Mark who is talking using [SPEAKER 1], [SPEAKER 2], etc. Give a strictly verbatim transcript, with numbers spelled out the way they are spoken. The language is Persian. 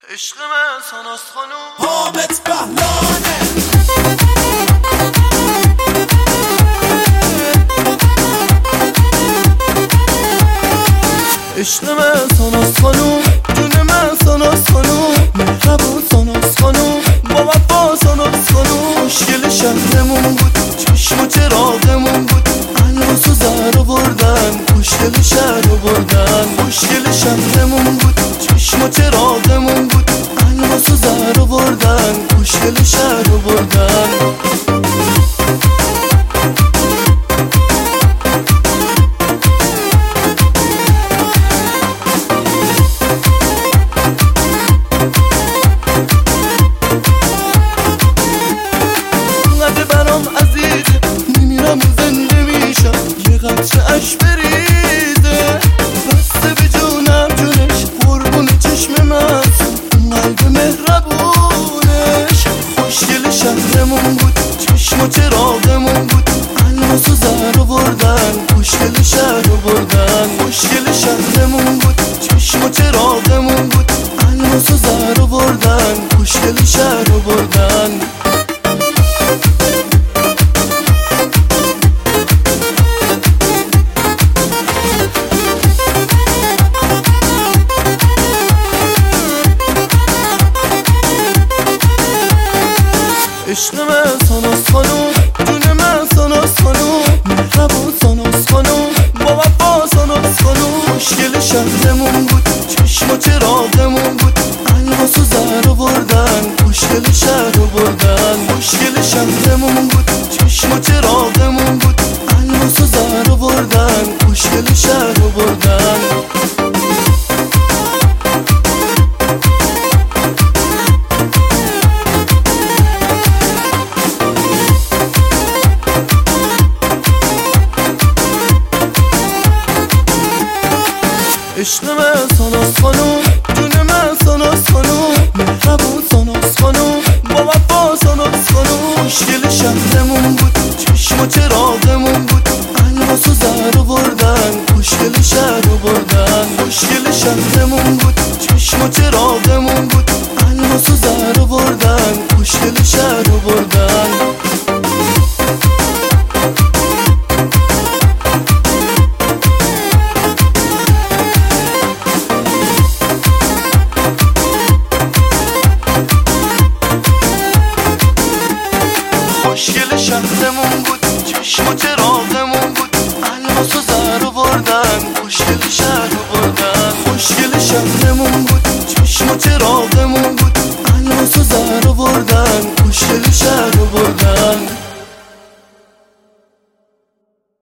[SPEAKER 1] عشق من ساناس خانوم
[SPEAKER 2] حامد بهلانه
[SPEAKER 1] عشق من ساناس خانوم جون من ساناس خانوم مهربون ساناس خانوم با وفا ساناس خانوم مشکل شهرمون بود چشم و چراغمون بود الماس و زر آوردن مشکل شهر آوردن مشکل شهرمون بود چشم و چراغمون بود الماس و زر آوردن مشکل شهر آوردن اش بریزه بسته به جونم جونش قربون چشم من قلب مهربونش خوشگل شهرمون بود چشم و چراغمون بود الماس و زر آوردن خوشگل شهر آوردن خوشگل شهرمون بود چشم و چراغمون بود الماس و زر آوردن خوشگل شهر آوردن عشق من ساناس خانوم جون من ساناس خانوم مهربون ساناس خانوم با وفا ساناس خانوم مشکل شهرمون بود چشم و چراغمون بود الماس و زر آوردن مشکل شهر آوردن مشکل شهرمون بود چشم و چراغمون بود الماس و زر آوردن مشکل شهر آوردن عشق من ساناس خانوم جون من ساناس خانوم مهربون ساناس خانوم با وفا ساناس خانوم مشکل شهرمون بود چشم و چراغمون بود الماس و زر آوردن مشکل شهر آوردن مشکل شهرمون بود چشم و چراغمون بود الماس و زر آوردن مشکل شهر آوردن مشکل شهرمون بود چشم و چراغمون بود الماس و زر آوردن مشکل شهر آوردن مشکل شهرمون بود چشم و چراغ